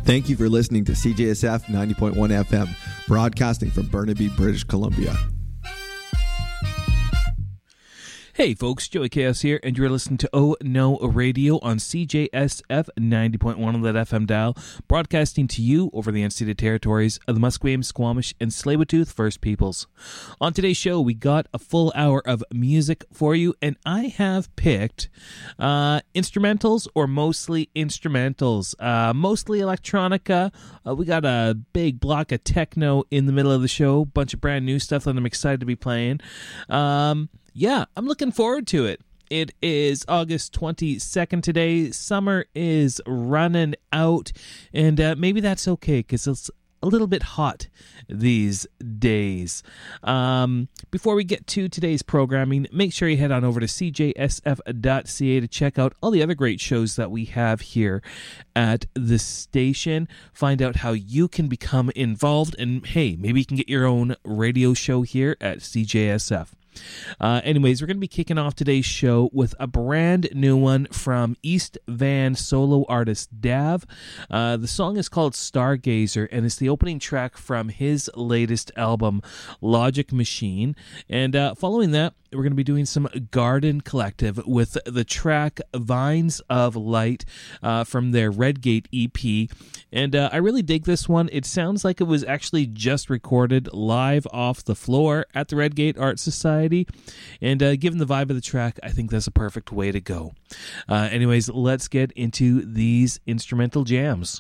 Thank you for listening to CJSF 90.1 FM, broadcasting from Burnaby, British Columbia. Hey folks, Joey Chaos here, and you're listening to Oh No Radio on CJSF 90.1 of that FM dial, broadcasting to you over the unceded territories of the Musqueam, Squamish, and Tsleil-Waututh First Peoples. On today's show, we got a full hour of music for you, and I have picked instrumentals, or mostly instrumentals, mostly electronica. We got a big block of techno in the middle of the show, bunch of brand new stuff that I'm excited to be playing. Yeah, I'm looking forward to it. It is August 22nd today. Summer is running out, and maybe that's okay because it's a little bit hot these days. Before we get to today's programming, make sure you head on over to cjsf.ca to check out all the other great shows that we have here at the station. Find out how you can become involved, and hey, maybe you can get your own radio show here at CJSF. Anyways, we're going to be kicking off today's show with a brand new one from East Van solo artist Dav. The song is called Stargazer, and it's the opening track from his latest album, Logic Machine. And following that, we're going to be doing some Garden Collective with the track Vines of Light from their Redgate EP. And I really dig this one. It sounds like it was actually just recorded live off the floor at the Redgate Art Society. And given the vibe of the track, I think that's a perfect way to go. Anyways, let's get into these instrumental jams.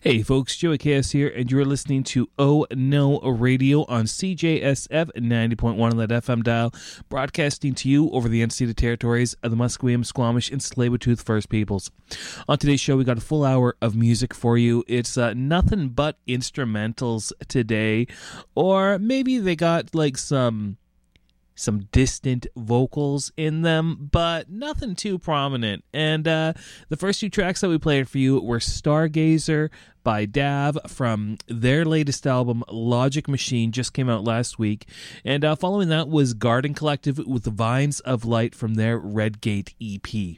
Hey folks, Joey Chaos here, and you're listening to Oh No Radio on CJSF 90.1 on that FM dial, broadcasting to you over the unceded territories of the Musqueam, Squamish, and Tsleil-Waututh First Peoples. On today's show, we got a full hour of music for you. It's nothing but instrumentals today, or maybe they got like some distant vocals in them, but nothing too prominent. And the first two tracks that we played for you were Stargazer by Dav from their latest album, Logic Machine, just came out last week. And following that was Garden Collective with Vines of Light from their Redgate EP.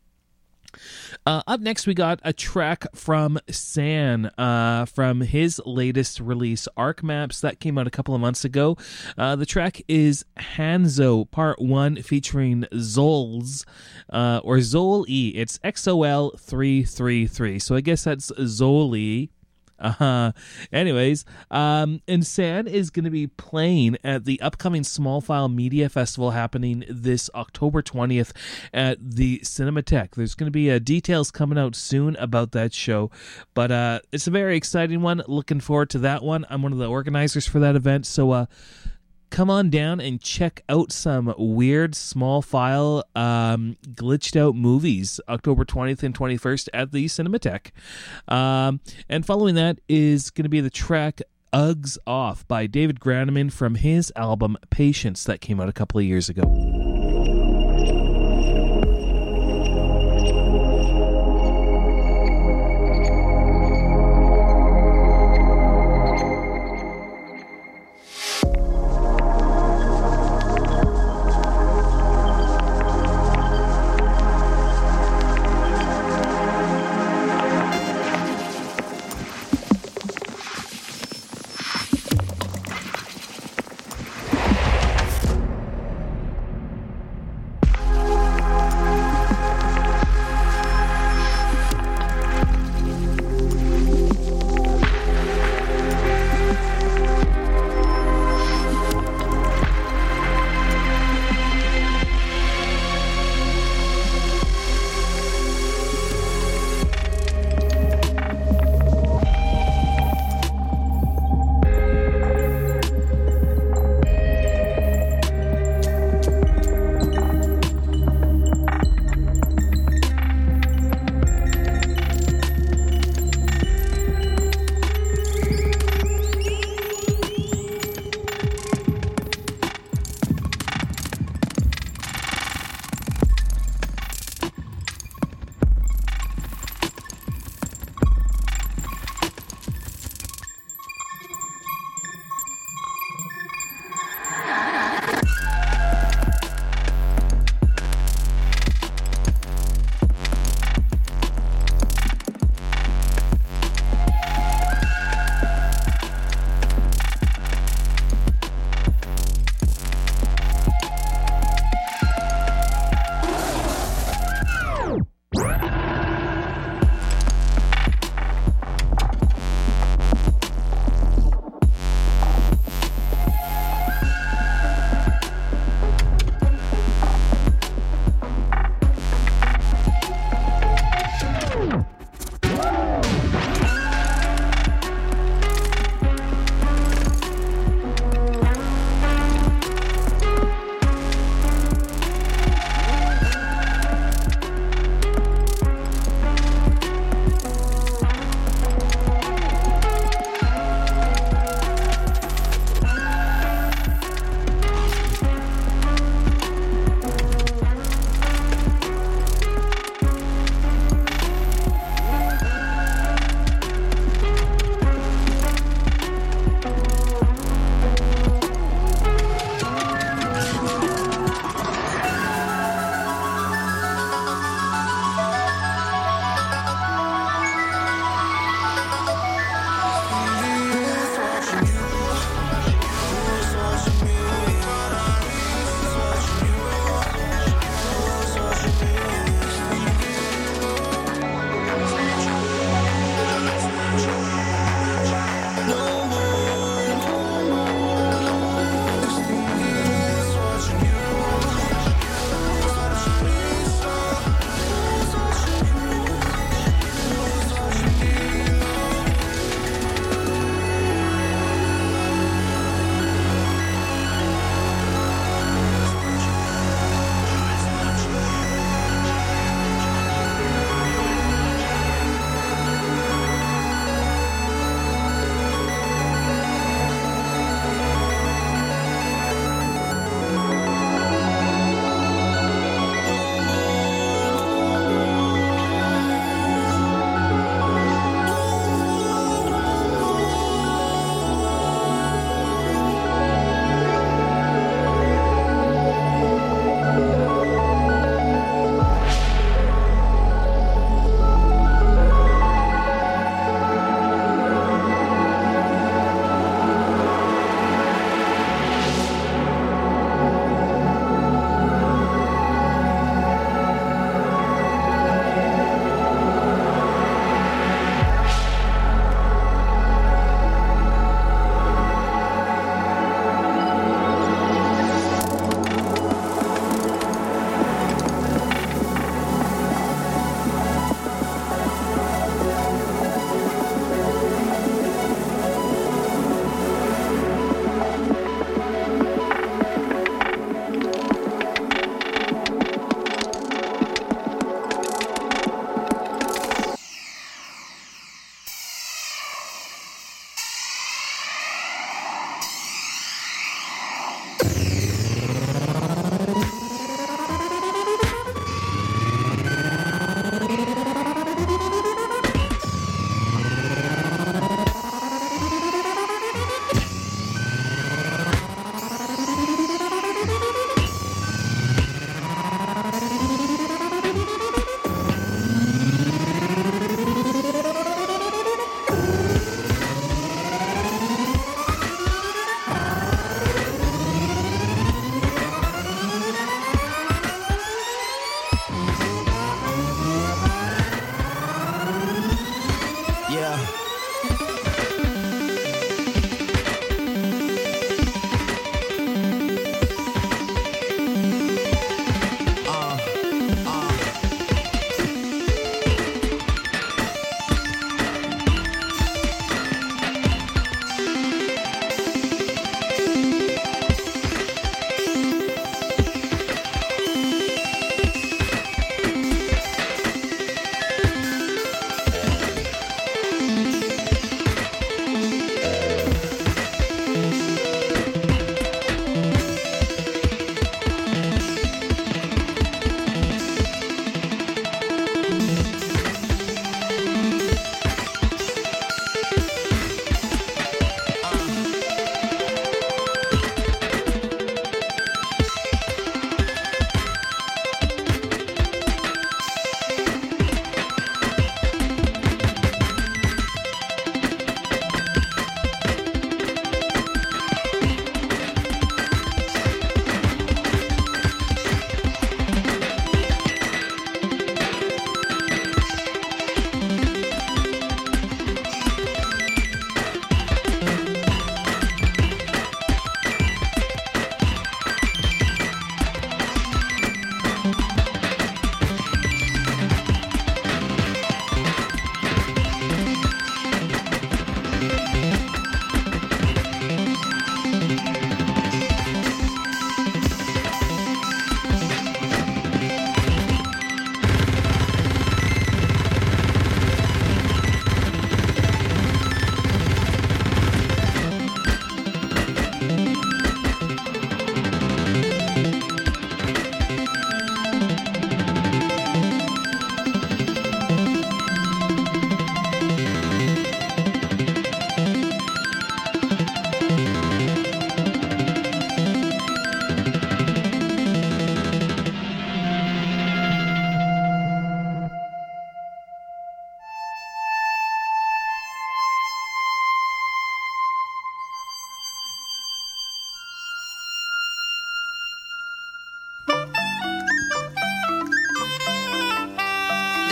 Up next, we got a track from San from his latest release, Arc Maps, that came out a couple of months ago. The track is Hanzo Part 1 featuring Zols, or Zol-E. It's XOL333, so I guess that's Zol-E. Anyways, and San is going to be playing at the upcoming Small File Media Festival happening this October 20th at the Cinematheque. There's going to be details coming out soon about that show, but it's a very exciting one. Looking forward to that one. I'm one of the organizers for that event, so come on down and check out some weird small file glitched out movies October 20th and 21st at the Cinematheque. And following that is going to be the track Uggs Off by David Groneman from his album Patience that came out a couple of years ago.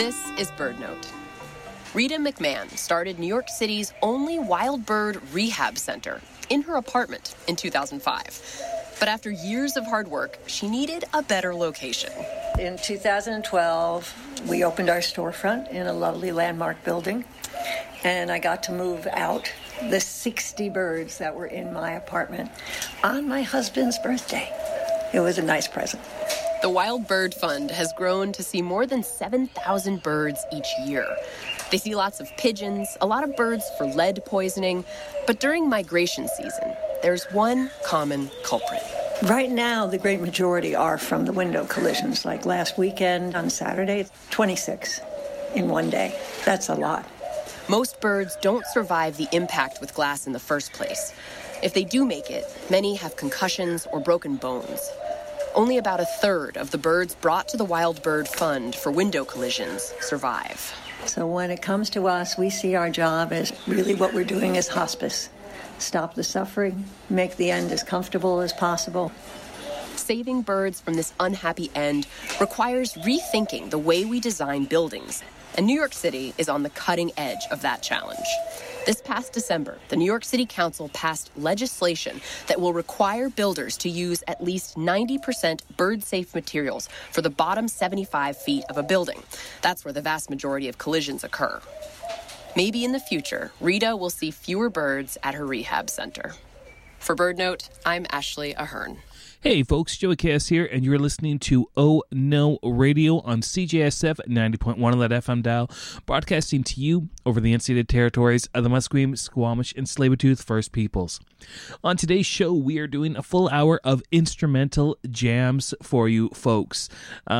This is Bird Note. Rita McMahon started New York City's only wild bird rehab center in her apartment in 2005. But after years of hard work, she needed a better location. In 2012, we opened our storefront in a lovely landmark building, and I got to move out the 60 birds that were in my apartment on my husband's birthday. It was a nice present. The Wild Bird Fund has grown to see more than 7,000 birds each year. They see lots of pigeons, a lot of birds for lead poisoning, but during migration season, there's one common culprit. Right now, the great majority are from the window collisions. Like last weekend on Saturday, 26 in one day. That's a lot. Most birds don't survive the impact with glass in the first place. If they do make it, many have concussions or broken bones. Only about a third of the birds brought to the Wild Bird Fund for window collisions survive. So when it comes to us, we see our job as really what we're doing is hospice. Stop the suffering, make the end as comfortable as possible. Saving birds from this unhappy end requires rethinking the way we design buildings, and New York City is on the cutting edge of that challenge. This past December, the New York City Council passed legislation that will require builders to use at least 90% bird-safe materials for the bottom 75 feet of a building. That's where the vast majority of collisions occur. Maybe in the future, Rita will see fewer birds at her rehab center. For Bird Note, I'm Ashley Ahern. Hey folks, Joey Chaos here, and you're listening to Oh No Radio on CJSF 90.1 on that FM dial, broadcasting to you over the unceded territories of the Musqueam, Squamish, and Tsleil-Waututh First Peoples. On today's show, we are doing a full hour of instrumental jams for you folks.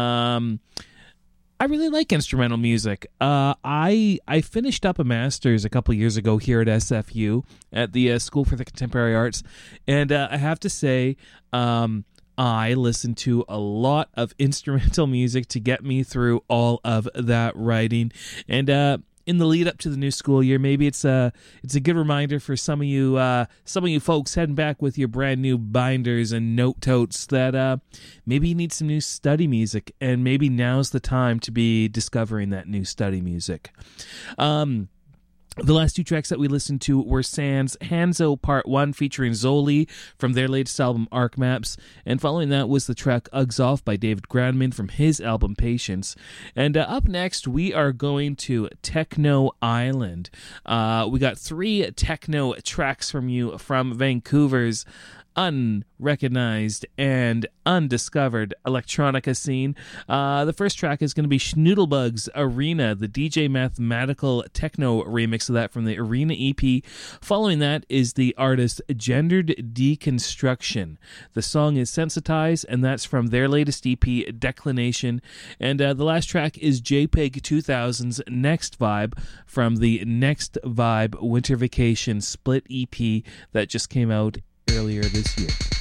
I really like instrumental music. I finished up a master's a couple years ago here at SFU at the School for the Contemporary Arts, and I have to say, I listened to a lot of instrumental music to get me through all of that writing, and in the lead up to the new school year, maybe it's a good reminder for some of you folks heading back with your brand new binders and note totes that maybe you need some new study music, and maybe now's the time to be discovering that new study music. The last two tracks that we listened to were Sans Hanzo Part 1 featuring Zoli from their latest album Arc Maps, and following that was the track Uggs Off by David Granman from his album Patience. And up next, we are going to Techno Island. We got 3 techno tracks from you from Vancouver's unrecognized and undiscovered electronica scene. The first track is going to be Schnoodlebug's Arena, the DJ Mathematical techno remix of that from the Arena EP. Following that is the artist Gendered Deconstruction. The song is Sensitize, and that's from their latest EP, Declination. And the last track is JPEG 2000's Next Vibe from the Next Vibe Winter Vacation split EP that just came out earlier this year.